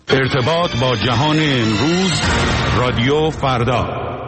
ارتباط با جهان امروز، رادیو فردا.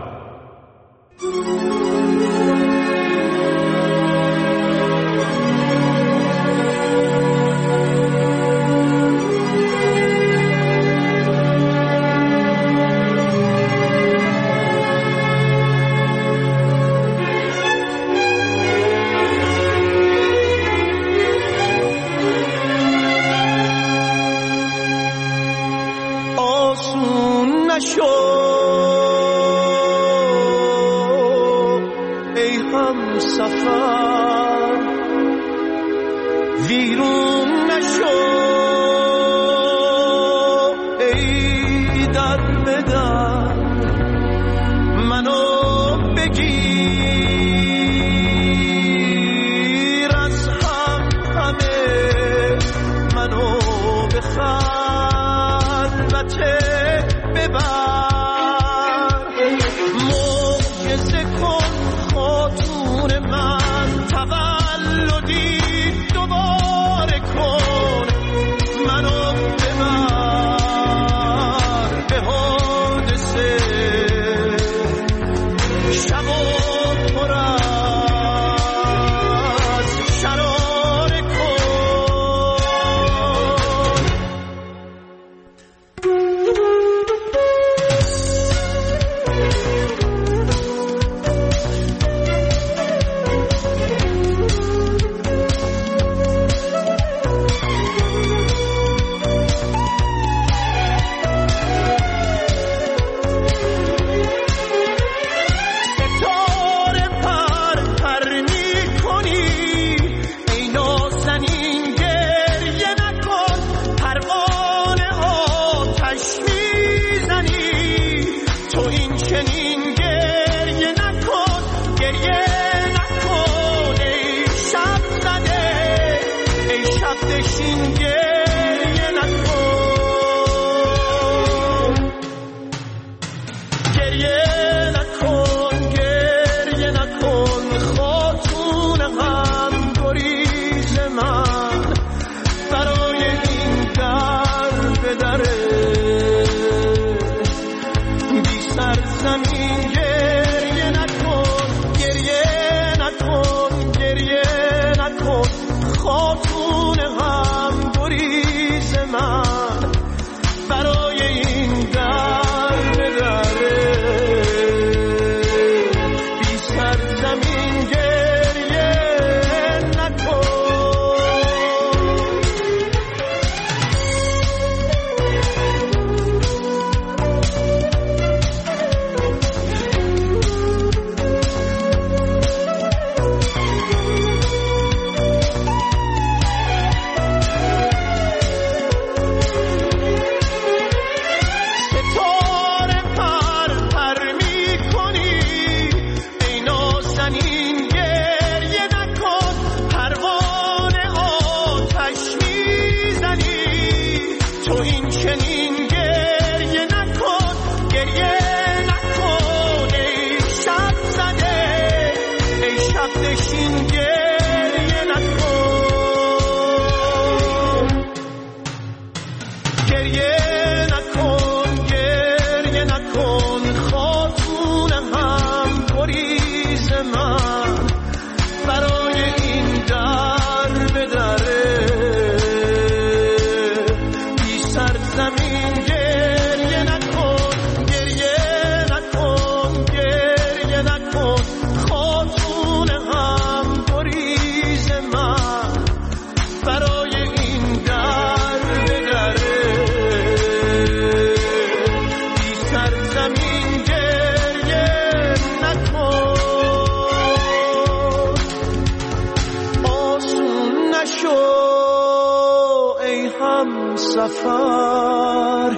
سفر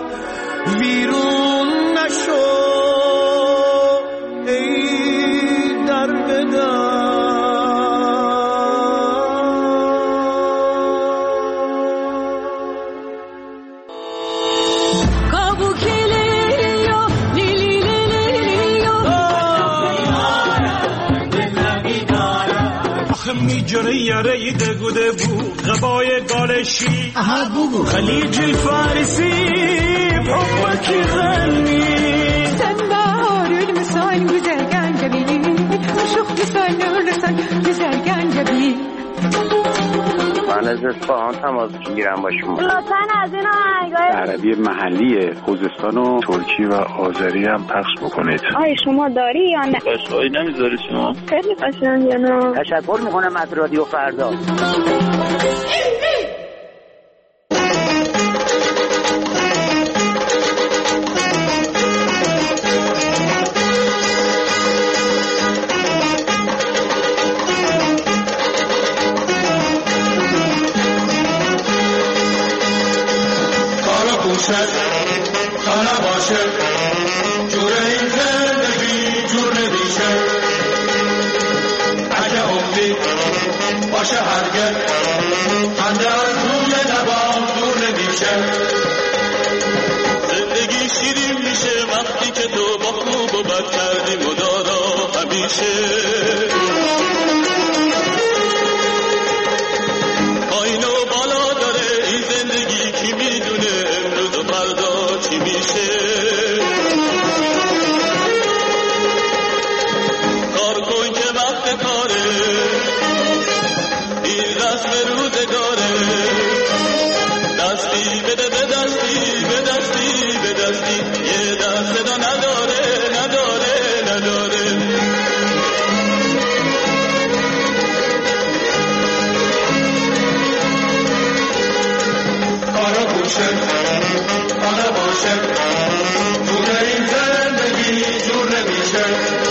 ویرون نشو ای در بدر میجره یاره دگوده بود غبای گالشی خلیج الفارسی هستن که سرگنجبی. من از اصفهان تماس میگیرم با شما. لطفاً از این آهنگای عربی محلی خوزستان و ترکی و آذری هم پخش بکنید. آی شما داری یا نه؟ قشقایی نمیذاری شما؟ خیلی قشنگه نه؟ تشکر میکنم از رادیو فردا. تا نباشه جور این زندگی جور نمیشه اگه امید باشه هرگز خنده از روی لبام دور نمیشه زندگی شیرین میشه وقتی که تو با خوب و بد کردی مدارا همیشه پایین و بالا داره این زندگی کی میدونه امروز و فردا چی میشه کار کن که وقت کاره این رسم روزگاره دستی بده به دستی به دستی به دستی یه دست صدا نداره نداره نداره کارا گوشه کارا باشه جور این زندگی جور نمیشه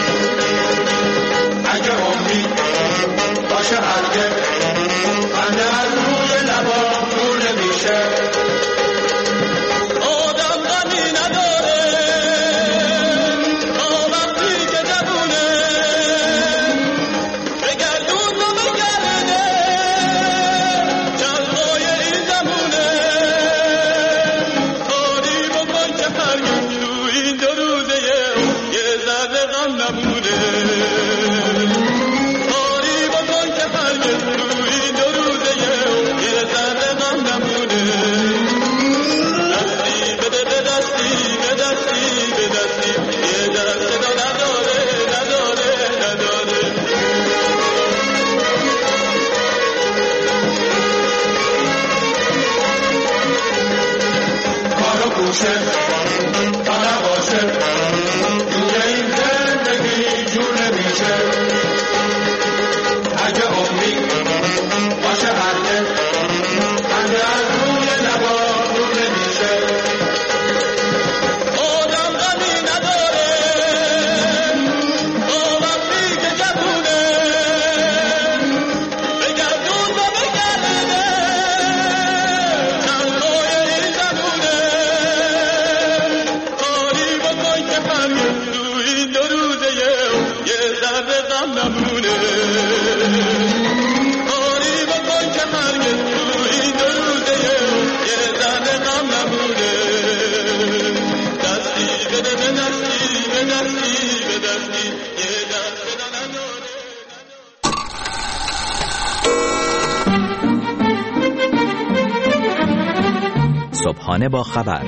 اگه امید باشه هرگز خنده از روی لبا جور نمیشه آدم غمی نداره تا وقتی که جوونه بگردون و بگرده جلوای این زمونه کاری بکن که هرگز تو این دو روزه یه ذره غم نمونه کاری بکن که هرگز تو این دو روزه یه ذره غم نمونه دستی بده به دستی به دستی به دستی یه دست صدا نداره نداره نداره کارو گوشه تا نباشه جور این زندگی جور نمیشه اگه امید باشه هرگز خنده از روی لبا دور نمیشه آدم غمی نداره تا وقتی که جوونه بگردون و بگرده چندای این زمونه کاری بکن که هرگز تو این دو روزه یه ذره غم نمونه کاری بکن که هرگز تو این دو روزه یه ذره غم نمونه دستی بده به دستی به دستی به دستی یه دست صدا نداره صبحانه با خبر،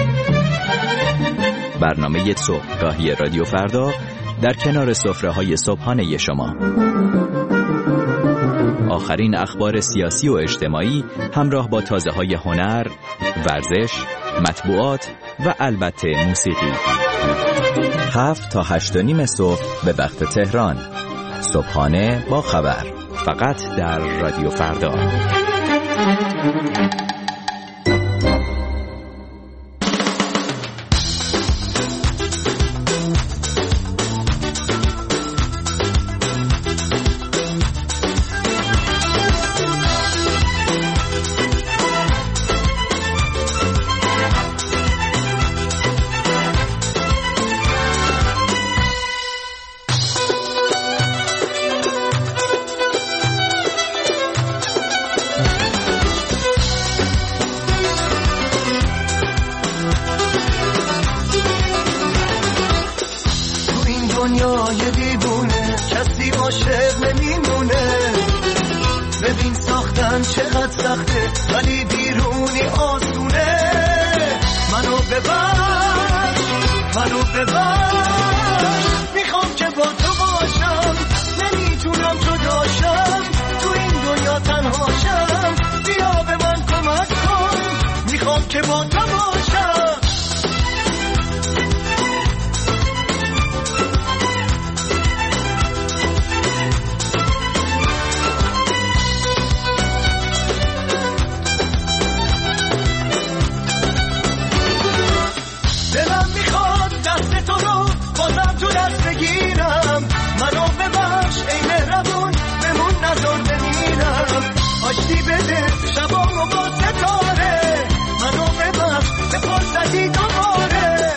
برنامه صبحگاهی رادیو فردا در کنار سفره‌های صبحانه شما. آخرین اخبار سیاسی و اجتماعی همراه با تازه‌های هنر، ورزش، مطبوعات و البته موسیقی. 7 تا 8:30 صبح به وقت تهران. صبحانه با خبر، فقط در رادیو فردا. دنیای دیوونه کسی عاشق نمیمونه. ببین ساختن چقدر سخته ولی بیرونی آسونه. منو ببر میخوام که با تو باشم، نمیتونم تو با تو باشم. دلم میخواد دست تو رو بازم تو دست بگیرم، منو ببخش ای مهربون بمون نذار بمیرم. آشتی بده شبامو با ستاره، منو ببخش به فرصتی دوباره.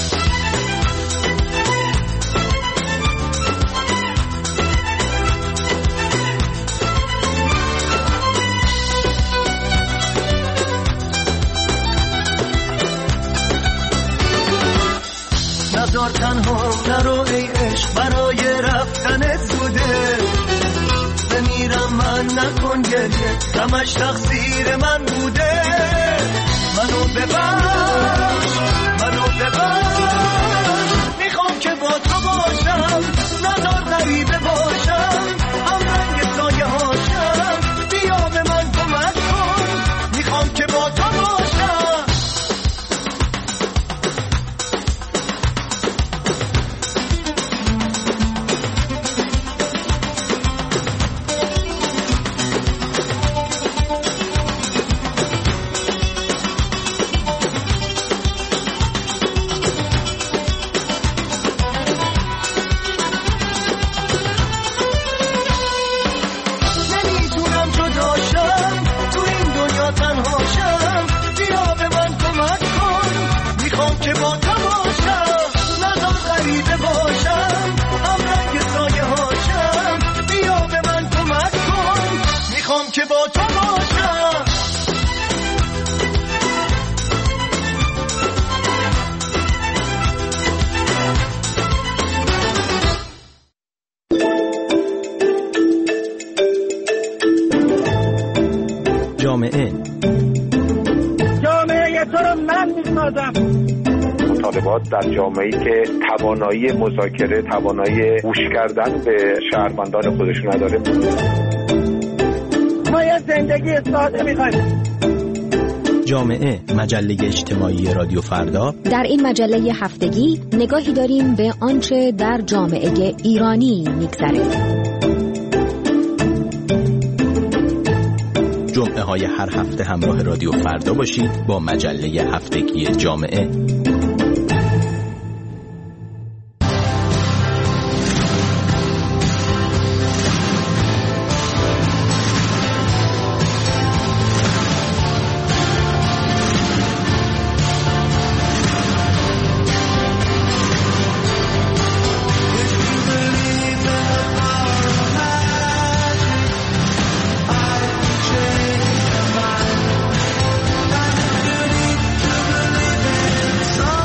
نذار تنها نرو ای عشق، برای رفتن زوده. بمیرم من نکن گریه، همش تقصیر من بوده. منو ببخش منو ببخش، میخوام که با تو باشم، نذار غریبه باشم، هم رنگ سایه هاشم. بیا به من کمک کن، میخوام که با تو باشم. که با تو باشم. جامعه تو رو من میسازم. مطالبات در جامعه‌ای که توانایی مذاکره، توانایی گوش کردن به شهروندان خودش نداره. ما یه زندگی ساده می‌خوایم. جامعه، مجله اجتماعی رادیو فردا. در این مجله هفتگی نگاهی داریم به آنچه در جامعه ایرانی می‌گذره. جمعه های هر هفته همراه رادیو فردا باشید با مجله هفتگی جامعه. So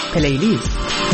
پلیلیست.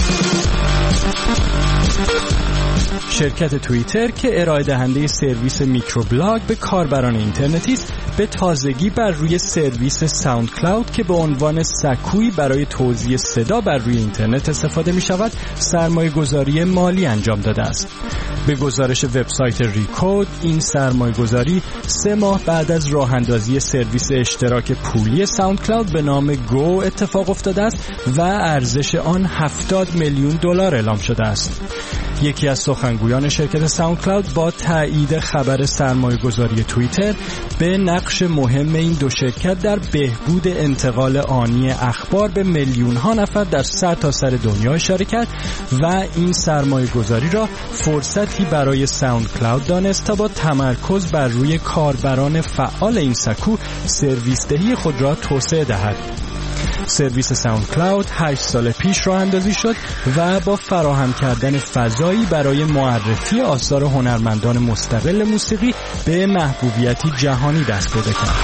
شرکت توییتر که ارائه دهنده سرویس میکروبلاگ به کاربران اینترنتی است، به تازگی بر روی سرویس ساوند کلاود که به عنوان سکویی برای توزیع صدا بر روی اینترنت استفاده می شود، سرمایه‌گذاری مالی انجام داده است. به گزارش وبسایت ریکود، این سرمایه‌گذاری 3 ماه بعد از راه اندازی سرویس اشتراک پولی ساوند کلاود به نام گو اتفاق افتاده است و ارزش آن $70 میلیون اعلام شده است. یکی از سخنگویان شرکت ساوند کلاود با تایید خبر سرمایه‌گذاری توییتر به نقش مهم این دو شرکت در بهبود انتقال آنی اخبار به میلیون‌ها نفر در سرتاسر دنیا اشاره کرد و این سرمایه‌گذاری را فرصتی برای ساوند کلاود دانست تا با تمرکز بر روی کاربران فعال این سکو سرویس دهی خود را توسعه دهد. سرویس ساوند کلاود 8 سال پیش راه اندازی شد و با فراهم کردن فضایی برای معرفی آثار هنرمندان مستقل موسیقی به محبوبیتی جهانی دست پیدا کرد.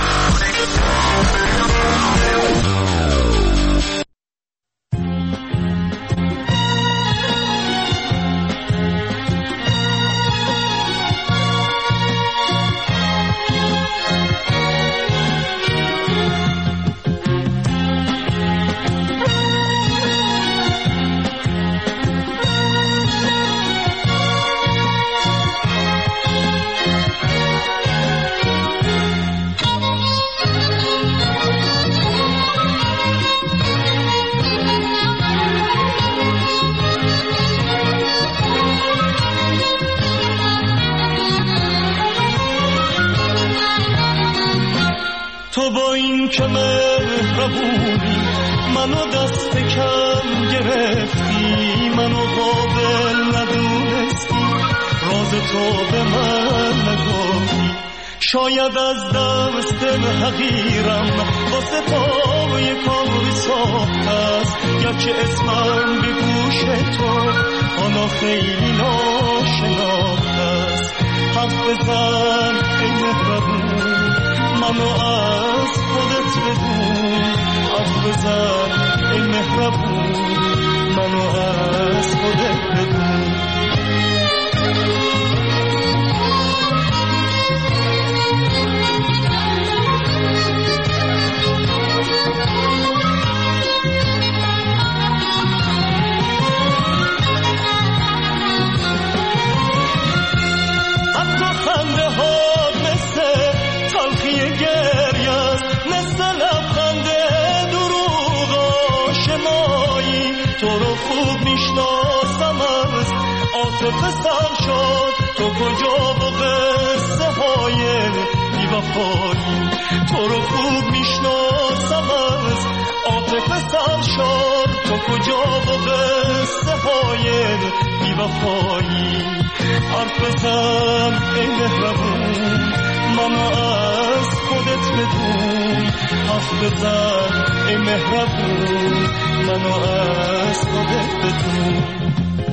تو با این که مهربونی منو دست کم گرفتی، منو قابل ندونستی، راز تو به من نگفتی. شاید از دست حقیرم واسه تو یک کاری ساخته است، گرچه اسمم به گوش تو حالا خیلی ناشناخته است. حرف بزن ای مهربون، منو از خودت بدون. حرف بزن ای مهربون، منو از خودت بدون. عاطفه‌ام شد تو کجا با قصه های بی‌وفایی. تو رو خوب میشناسم از عاطفه‌ام شد تو کجا با قصه های بی‌وفایی. حرف بزن ای مهربون، منو از خودت بدون. حرف بزن ای مهربون، منو از خودت بدون.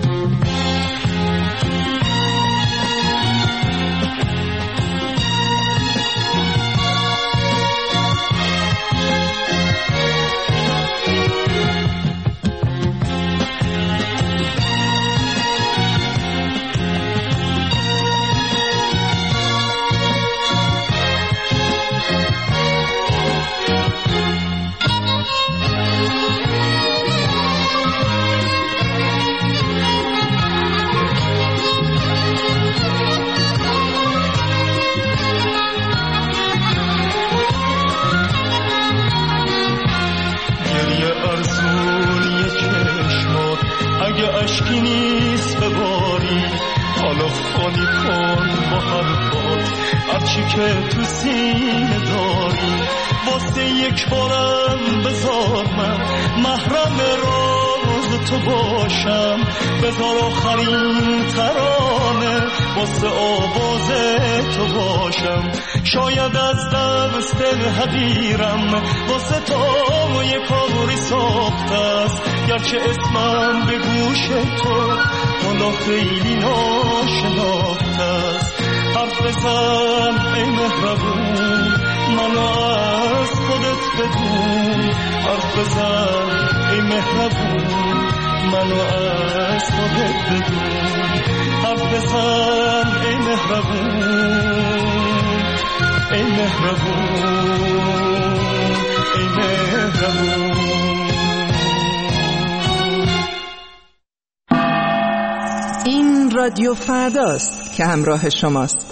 اشکی نیست بباری، حالا خالی کن با حرفات هرچی که تو سینه داری. واسه یک بارم بذار من محرم راز تو باشم، بذار آخرین ترانه واسه آواز تو باشم. شاید از دست حقیرم واسه تو یک کاری ساخته است، گرچه اسمم به گوش تو حالا خیلی ناشناخته است. حرف بزن ای مهربون، منو از خودت بدون. حرف بزن ای ای مهربون منو از خودت بدون، حرف بزن ای مهربون ای مهربون ای مهربون. این رادیو فرداست که همراه شماست.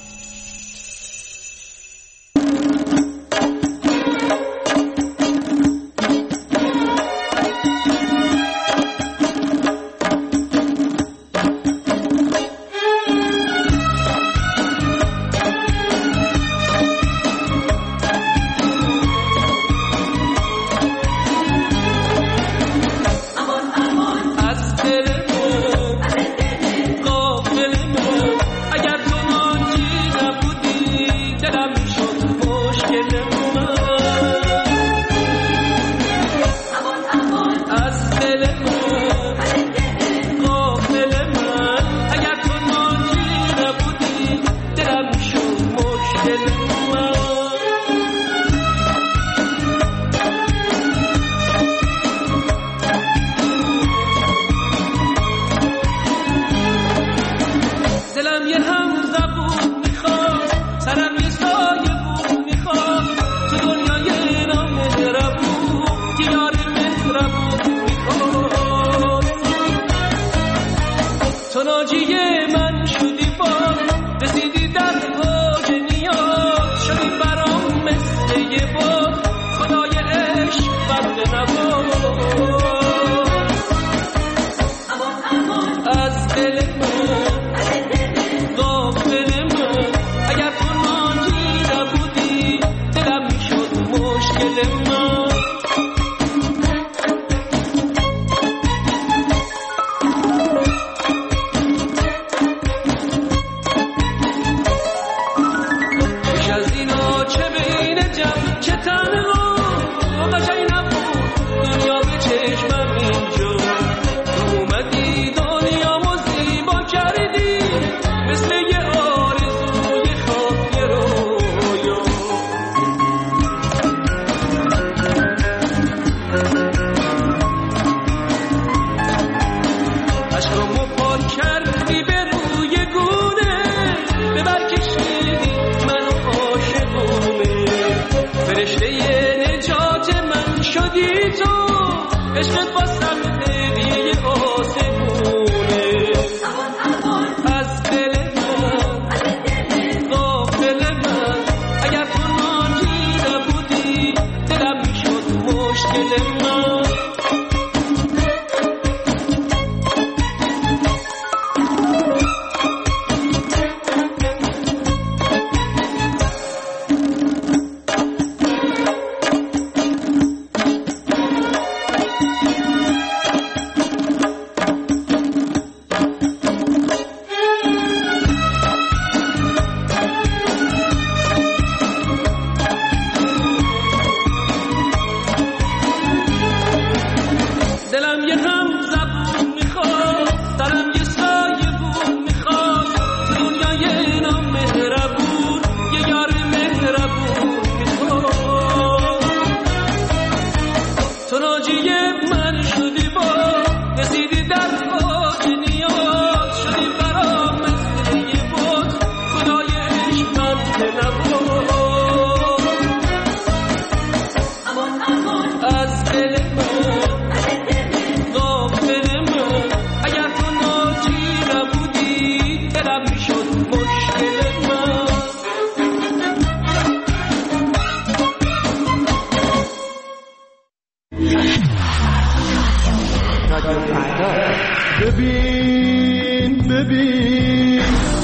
ببین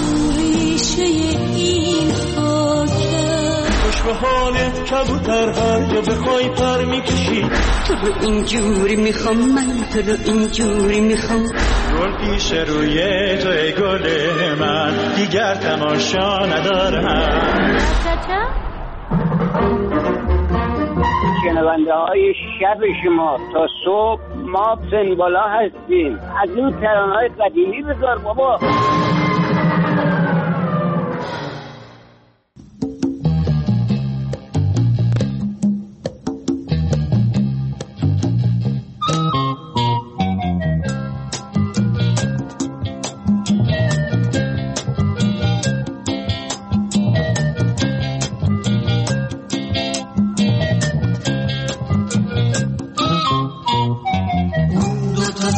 ریشه این خاکه خوش به حالت کبوتر هر جا بخوای پر میکشی. تو رو اینجوری میخوام من، تو رو اینجوری میخوام. گل پیش روی تو ای گل من، دیگر تماشا ندارم. شنونده های شب شما تا صبح ما سنبالا هستیم. از این ترانه‌های قدیمی بذار بابا.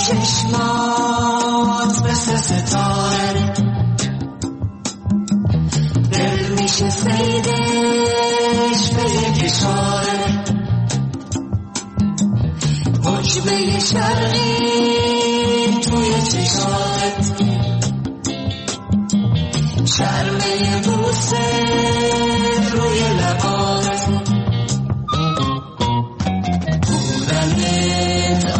چشمات مثل ستاره دل میشه سیدش به یک اشاره حجبه شرقی توی چشمات شرمه بوسه روی لبات بودنت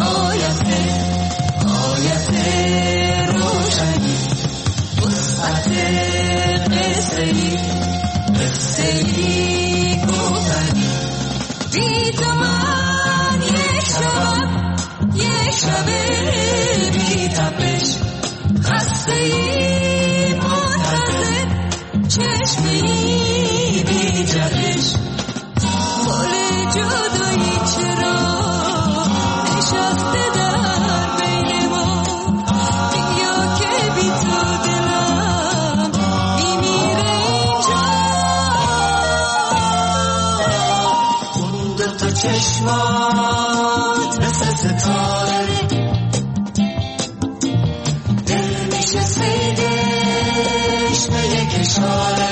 آیت روشنی وسعت قصه‌ای گفتنی بی تو من یک شب بی تپش خسته‌ای منتظر چشمه‌ای بی جهش گل جدایی چرا نشسته در بین ما بیا که بی تو دلم میمیره اینجا اون دوتا چشمات مثل ستاره دل میشه سیدش به یک اشاره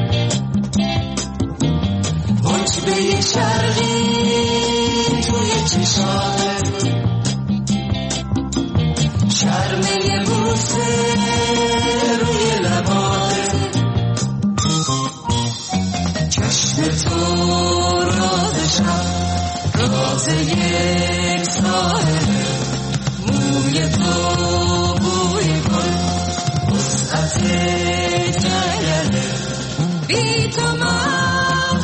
حجبه شرقی توی چشمات شرمه بوسه روی لبات چشم تو رازشم راز یک ساحله موی تو بوی گل وسعت جنگله بی تو من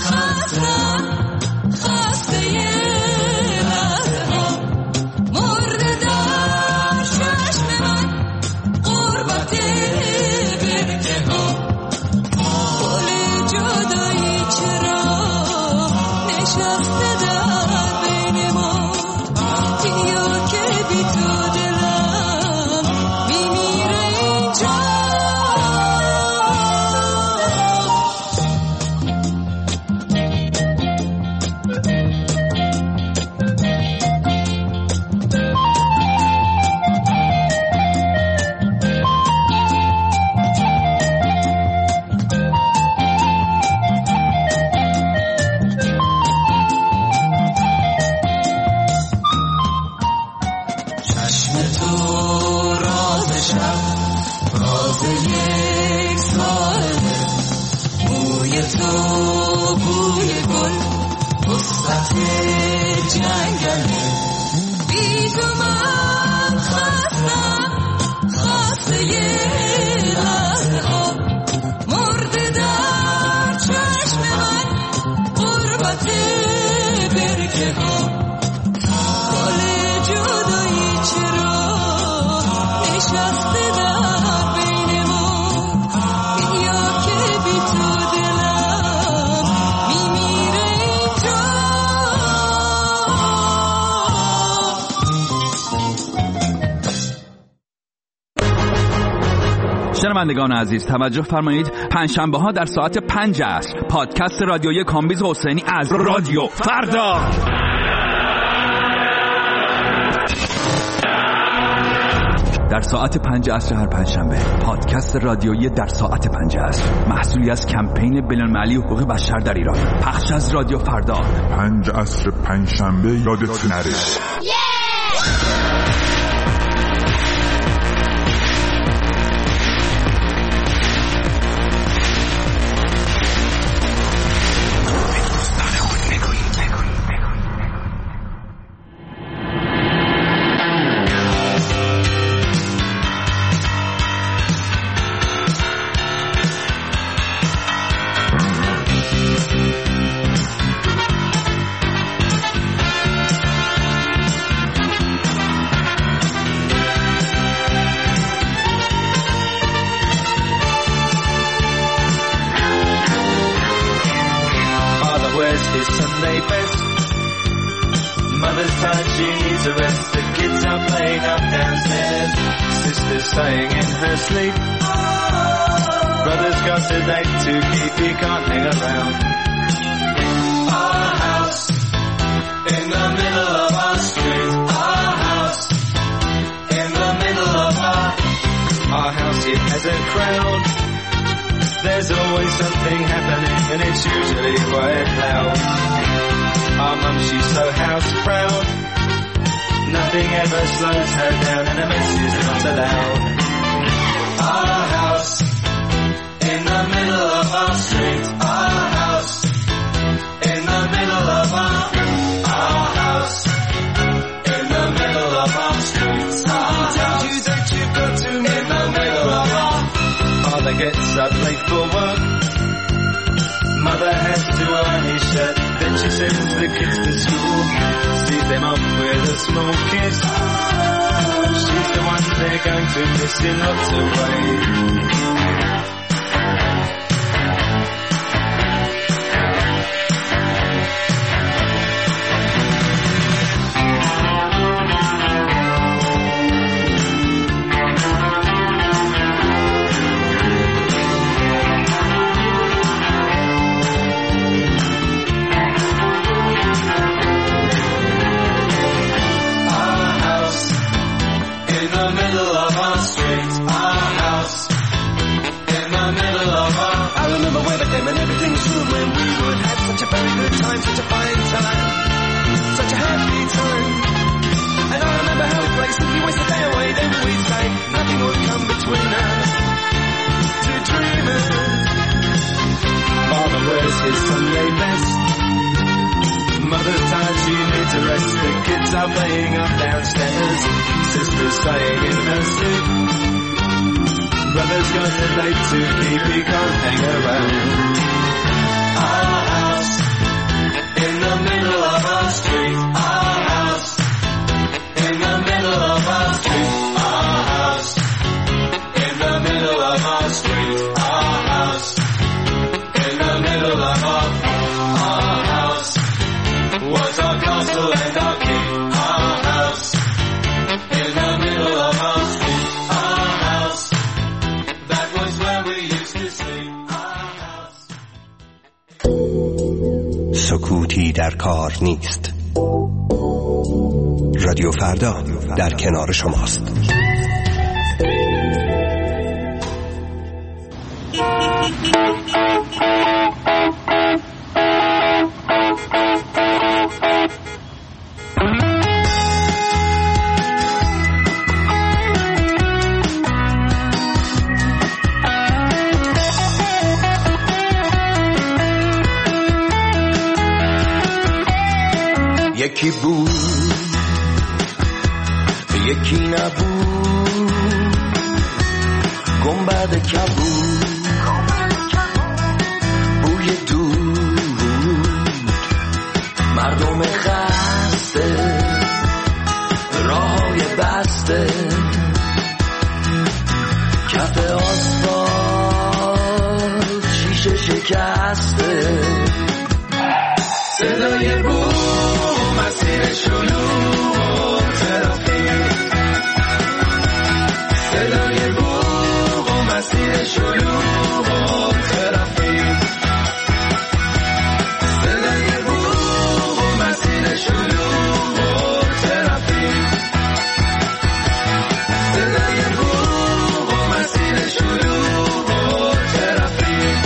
خسته یه لحظه ها مرده در چشم من غربت برکه ها گل جدایی چرا نشسته در بین ما بیا که بی تو دلم میمیره اینجا چشم تو رازشم راز یک ساحله موی تو بوی گل وسعت جنگله بی تو من خسته یه لحظه ها مرده در چشم من غربت برکه ها گل جدایی چرا نشسته در بین ما بیا که بی تو دلم میمیره اینجا شنوندگان عزیز توجه فرمایید پنجشنبه ها در ساعت 5 عصر پادکست رادیویی کامبیز حسینی از رادیو فردا در ساعت 5 عصر هر پنجشنبه پادکست رادیویی در ساعت 5 عصر محصولی از کمپین بین‌المللی حقوق بشر در ایران پخش از رادیو فردا 5 عصر پنجشنبه یادت نره Brothers got a date to keep, you can't hang around. Our house in the middle of our street. Our house in There's always something happening and it's usually quite loud. Our mum, she's so house proud. Nothing ever slows her down and a mess is not allowed. Our house in the middle of our street. Our house in the middle of our house in the middle of our street. Our house you that you've got to in the middle of our. Father gets up late for work. Mother has to iron his shirt. Then she sends the kids to school. Sees them off with a small kiss. She's the one they're going to miss in lots of ways. And everything's good when we would have such a very good time, such a fine time, such a happy time. And I remember how we played, simply waste the day away, then we'd say nothing would come between us, two dreamers. Father wears his Sunday best, mother's tired, she needs a rest. The kids are playing up downstairs, sister's staying in her sleep. Brother's got a date to keep, he can't hang around. Our house in the middle of our street. Our house in the middle of our street. Our house in the middle of our street. Our house in the middle of our house was our castle and our king. Our house in the middle of our street. Our house that was where we used to sleep. Our house. سکوتی در کار نیست. رادیو فردا در کنار شماست. یکی بود یکی نبود، گنبد کبود، بوی دود، مردم خسته، راههای بسته، کف آسفالت شیشه شکسته، صدای بوم مسیر شلوغ ترافیک، صدای بوم مسیر شلوغ ترافیک، صدای بوم مسیر شلوغ ترافیک، صدای بوم مسیر شلوغ ترافیک.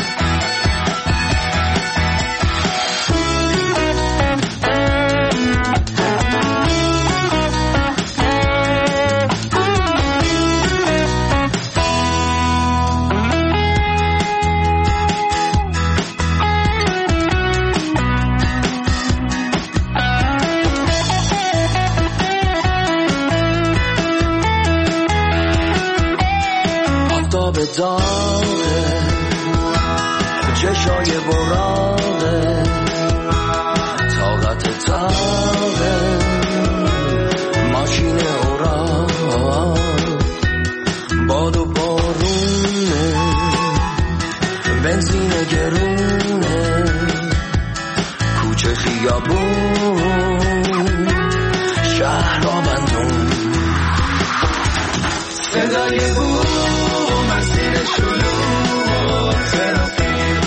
داغه چشای براغه طاقت تاغه ماشین اوراق باد و بارونه بنزین گرونه کوچه خیابون شهر را بندون صدای بود مسیر شلوغ ترافیک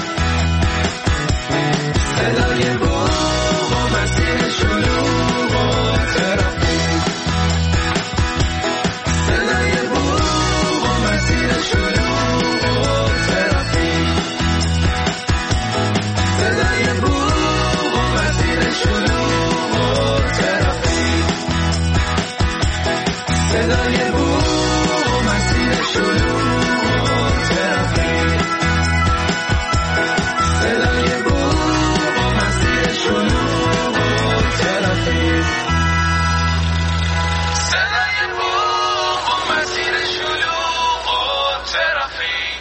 صدای بوق و مسیر شلوغ ترافیک صدای بوق و مسیر شلوغ ترافیک مسیر شلوغ و ترافیک صدای بوق و مسیر شلوغ و ترافیک صدای بوق و مسیر شلوغ و ترافیک صدای بوق و مسیر شلوغ و ترافیک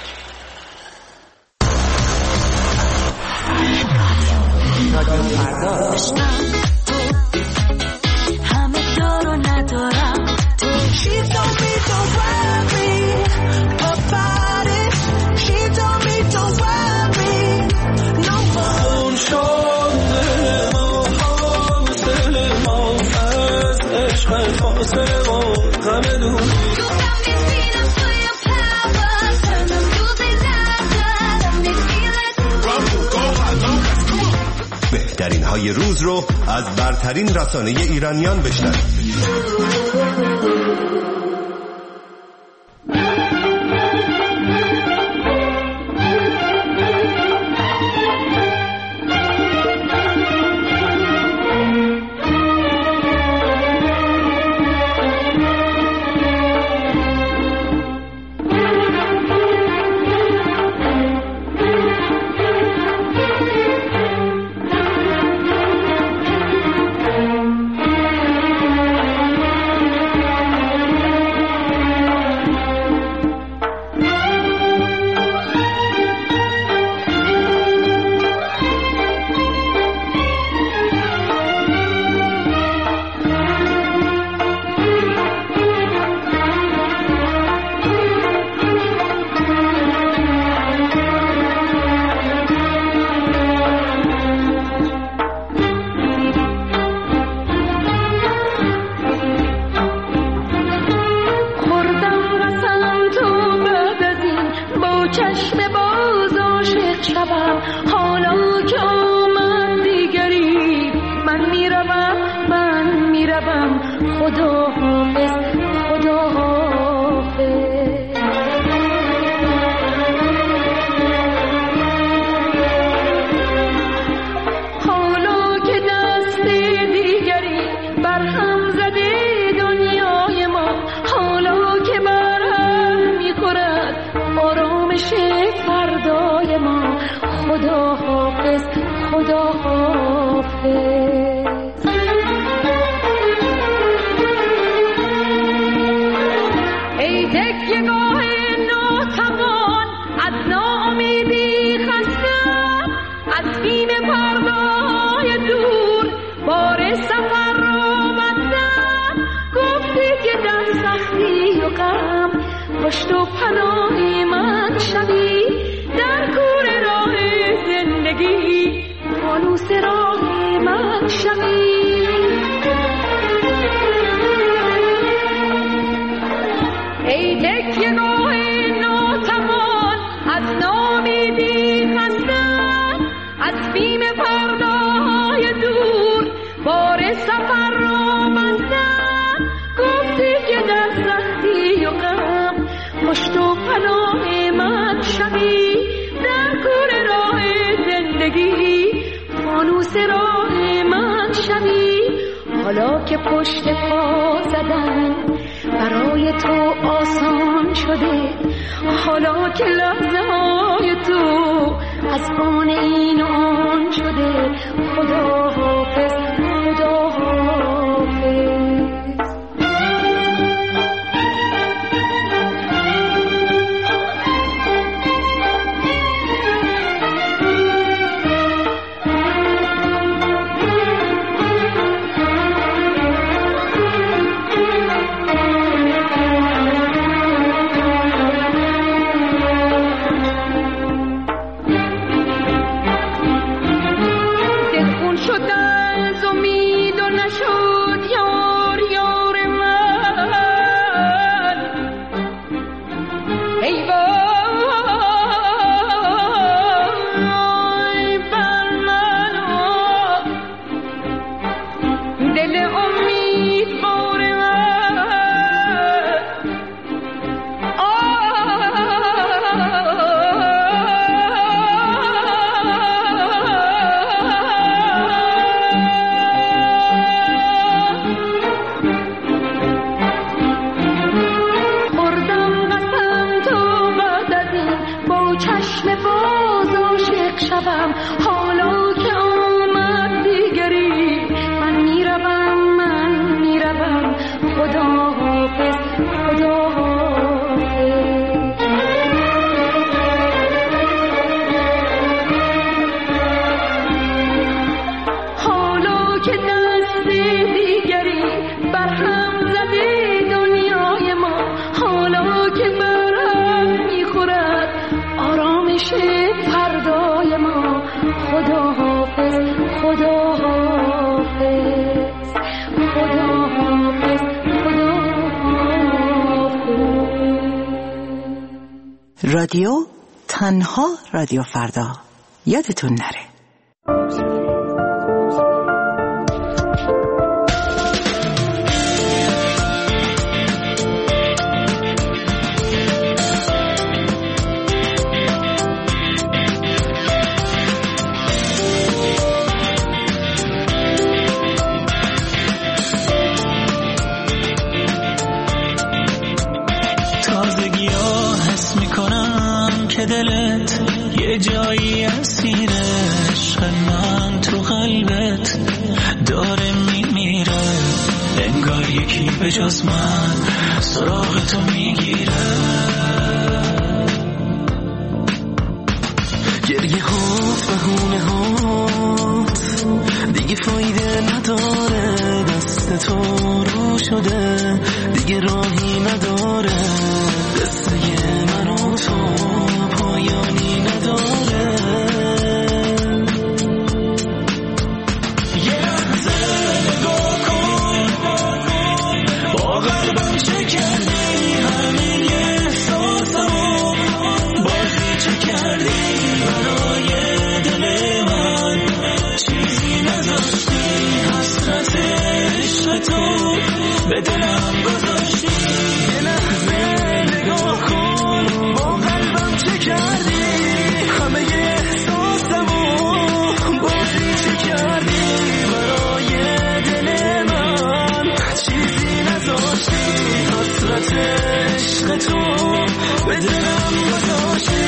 همه دارو ندارم تو She told me don't worry about it She told me don't worry no more اون شده ما حاصل ما از عشق فاصله ما غم دور بهترین های روز رو از برترین رسانه ایرانیان بشنوید. پشت و پناه من شوی در کور راه زندگی فانوس راه من شوی ای تکیه گاه ناتوان از نامیدی خستم از بیم فرداهای دور بار سفر را بستم گفتی که در سختی و غم پشت و پناه من شوی در کور راه زندگی فانوس راه من شوی حالا که پشت پا زدن برای تو آسان شده حالا که لحظه های تو از آن این و آن شده خدا حافظ خدا حافظ که دست دیگری بر هم زده دنیای ما، حالا که برهم میخورد آرامش فردای ما. خدا حافظ، خدا حافظ، خدا حافظ، خدا حافظ. رادیو تنها رادیو فردا، یادتون نره. دلت یه جایی اسیر عشق من تو قلبت داره میمیره، انگار یکی به جز من سراغ تو میگیره. گریه هات بهونه هات دیگه فایده نداره، دست تو رو شده دیگه راهی نداره، قصه من و تو پایانی نداره. یه لحظه نگاه کن با قلبم چه کردی، همین احساسمو بازی چه کردی برای دل من، چیزی نذاشتی حسرت عشق تو به دلم گذاشتی. یه لحظه نگاه کن با قلبم چه کردی، همه احساسمو بازی چه کردی برای دل من، چیزی نذاشتی حسرت عشق تو به دلم گذاشتی.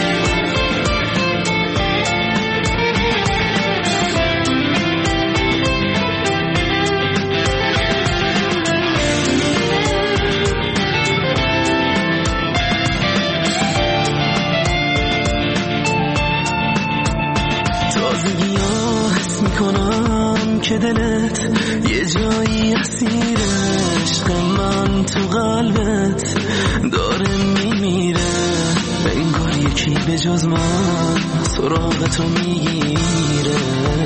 که دلت یه جایی اسیر عشق من تو قلبت داره میمیره، انگار یکی به جز من سراغ تو میگیره.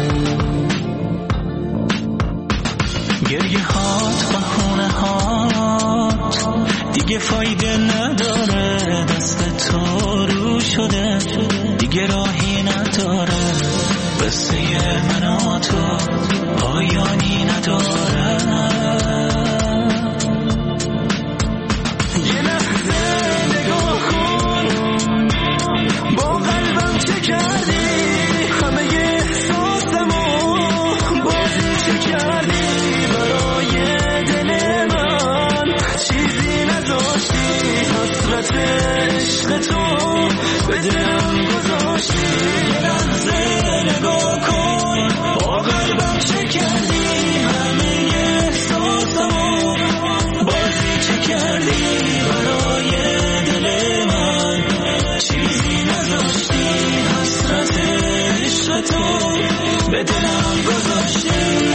گریه هات بهونه هات دیگه فایده نداره، دست تو رو شده دیگه راهی نداره، قصه من و تو پایانی نداره. یه لحظه نگاه کن با قلبم چه کردی، همه احساسمو بازی چه کردی برای دل من، چیزی نذاشتی حسرت عشق تو به دلم گذاشتی. یه لحظه نگاه کن با قلبم چه کردی، همه احساسمو بازی چه کردی برای دل من، چیزی نذاشتی حسرت عشق تو به دلم گذاشتی.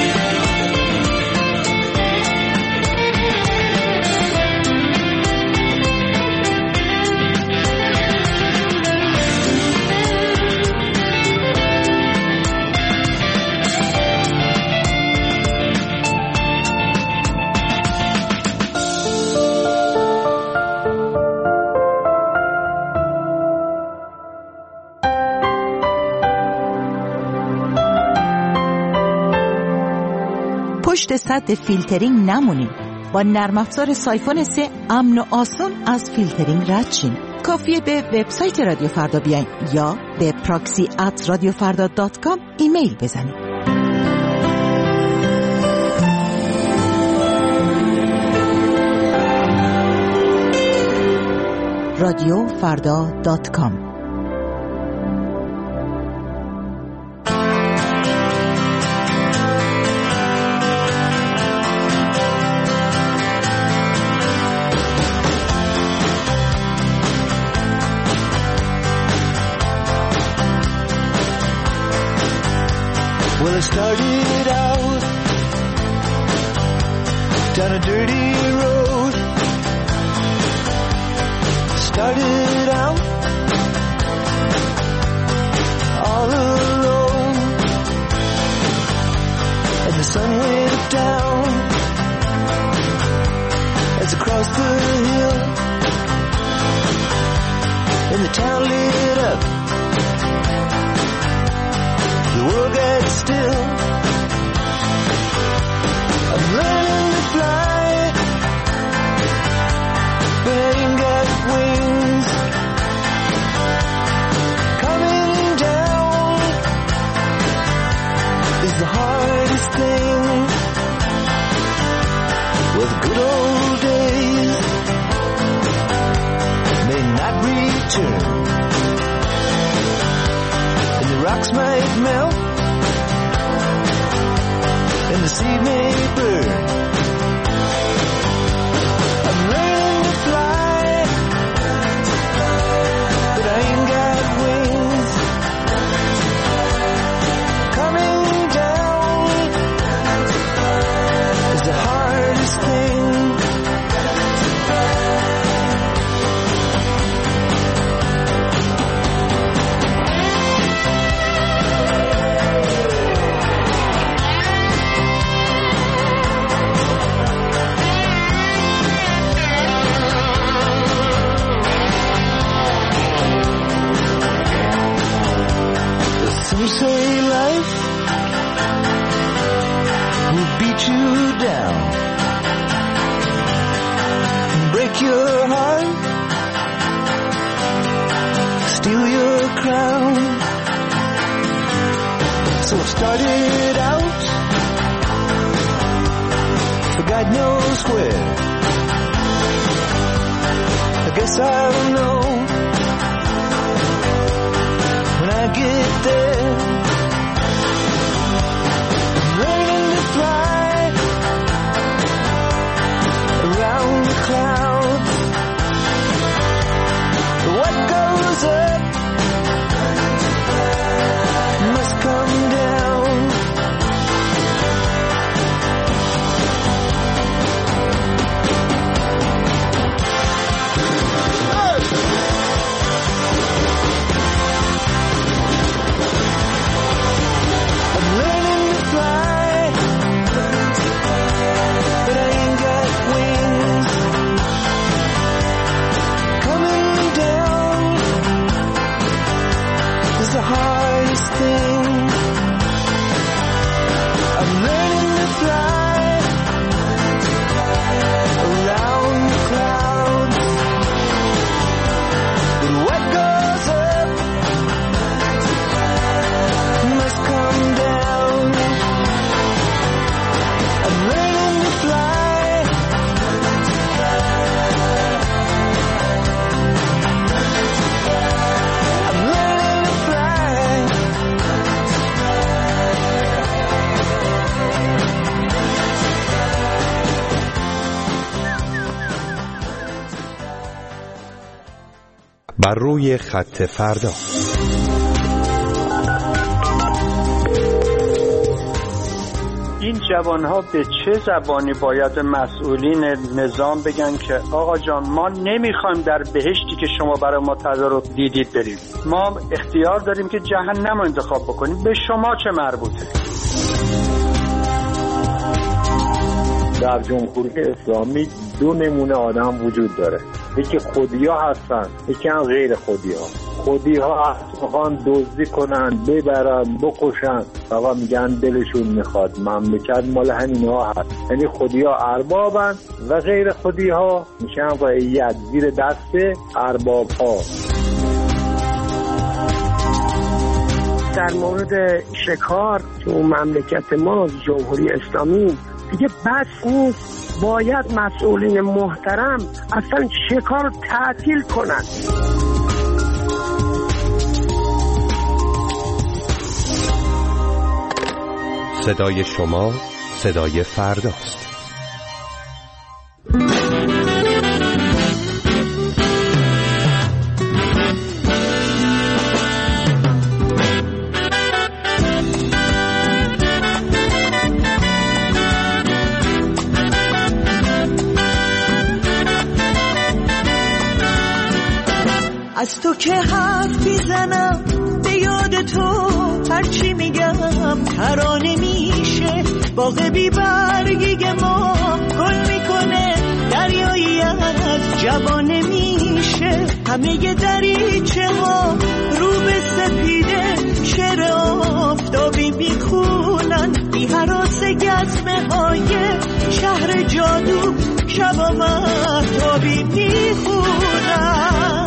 پشت سد فیلترینگ نمونید. با نرم افزار سایفون 3 امن و آسان از فیلترینگ رد شین. کافیه به وبسایت رادیو فردا بیاین یا به proxy@radiofarda.com ایمیل بزنید. radiofarda.com. Well, it started started out down a dirty road. Started out all alone, and the sun went down as I crossed the hill, and the town lit up. The world got still. I'm learning to fly, but I ain't got wings. Coming down is the hardest thing. Well, the good old days may not return, and the rocks might melt, and the sea may burn. I'm learning to fly, but I ain't got wings. Coming down is the hardest thing. Some say life will beat you down, break your heart, steal your crown. So I started out for God knows where. I guess I'll know when I get there. I'm learning to fly around the clouds. What goes up must come down. The hardest thing. I'm learning to fly around the clouds. But what goes up must come down. I'm learning to fly. I'm learning to fly. بر روی خط فردا. این جوانها به چه زبانی باید مسئولین نظام بگن که آقا جان ما نمیخوایم در بهشتی که شما برای ما تدارک دیدید بریم، ما اختیار داریم که جهنم رو انتخاب بکنیم، به شما چه مربوطه؟ در جمهوری اسلامی دو نمونه آدم وجود داره، یکی خودیا هستن، یکی هم غیر خودیا. خودی‌ها میخوان دزدی کنن، ببرن، بکشن، فقط میگن دلشون میخواد، مملکت مال همینها هست. یعنی خودی‌ها اربابن و غیر خودی‌ها میشن رعیت زیر دست ارباب‌ها. در مورد شکار تو مملکت ما جمهوری اسلامی دیگه بس نیست، باید مسئولین محترم اصلا شکار تعطیل کنند. صدای شما صدای فرداست. از تو که حرف میزنم به یاد تو هرچی میگم ترانه میشه. باغ بی برگی ما گل میکنه دریایی از جوانه میشه. همه دریچه ها رو به سپیده شعر آفتابی میخونن. بی هراس گزمه های شهر جادو شب مهتابی میخونن.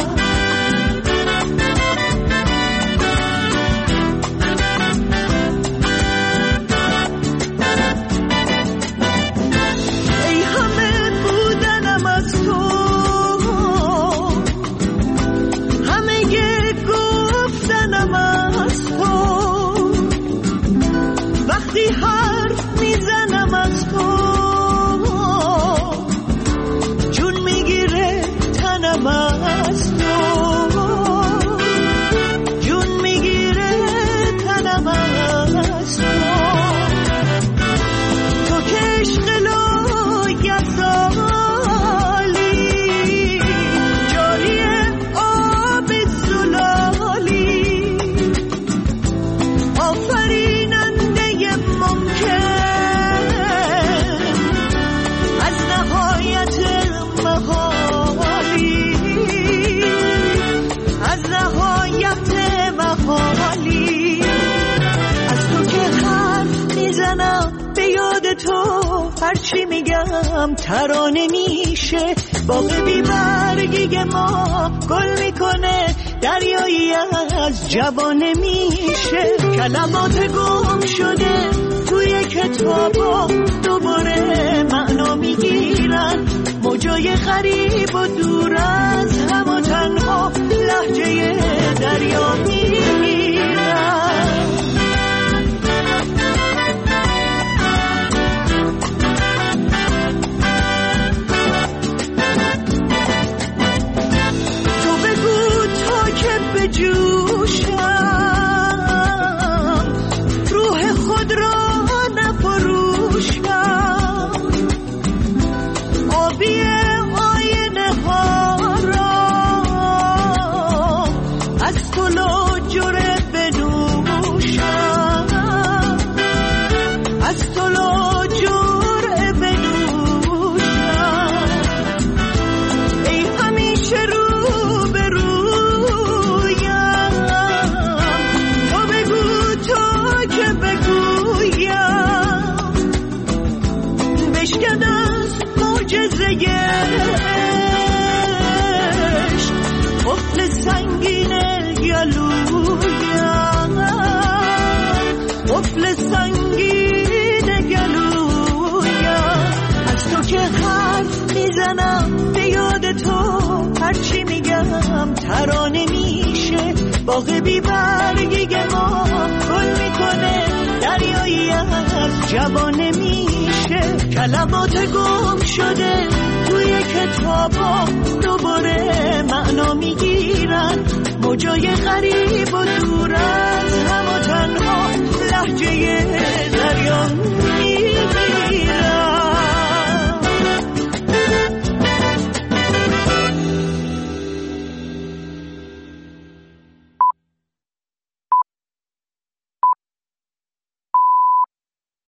حرف میزنم از تو جون میگیره تنم از تو جون میگیره تنم از تو. تو که عشق لایزالی جاری آب زلالی آفریننده از نهایت محالی از نهایت محالی. از تو که حرف میزنم به یاد تو هرچی میگم ترانه میشه. باغ بی برگی ما گل میکنه دریایی از جوانه میشه. کلمات گم شده توی کتابا دوباره معنا میگیرن. موجای غریب و دور از هم و تنها لهجه دریا میگیرن. تو بگو تا که بجوشم روح خود را نفروشم. آبی آینه ها را از تو لاجره بنوشم از تو لاجره بنوشم. ای همیشه رو به رویم تو بگو تا که بگویم. بشکن از معجزه عشق قفل سنگین گلویم قفل سنگین گلویم. از تو که حرف میزنم به یاد تو هرچی میگم ترانه میشه. باغ بی برگی ما گل میکنه دریایی از جوانه میشه. کلمات گم شده توی کتابا دوباره معنا میگیرن. موجای غریب و دور از هم و تنها لهجه دریا